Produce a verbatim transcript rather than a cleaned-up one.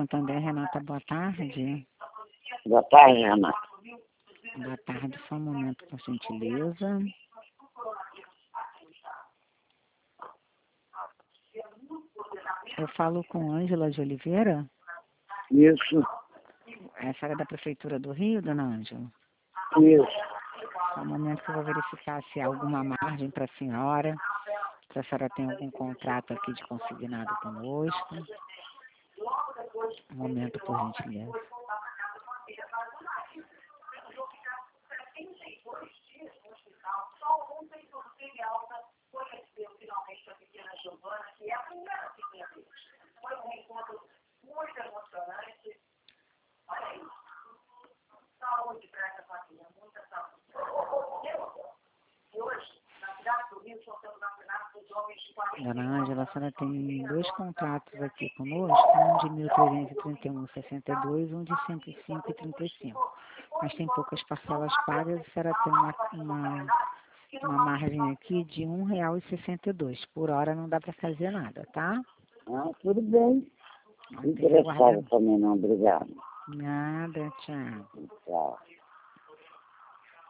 Santander, Renata, boa tarde. Boa tarde, Renata. Boa tarde, só um momento, por gentileza. Eu falo com Ângela de Oliveira. Isso, Essa era da Prefeitura do Rio, dona Ângela? isso. Só um momento que eu vou verificar se há alguma margem para a senhora, se a senhora tem algum contrato aqui de consignado conosco. Um momento, por gentileza. Dona Ângela, a senhora tem dois contratos aqui conosco, um de mil trezentos e trinta e um vírgula sessenta e dois e um de cento e cinco vírgula trinta e cinco. Mas tem poucas parcelas pagas e a senhora tem uma, uma, uma margem aqui de um real e sessenta e dois. Por hora não dá para fazer nada, tá? Ah, tudo bem. Não tem Interessado aguardar. também não, obrigado. Nada, tchau. Tchau.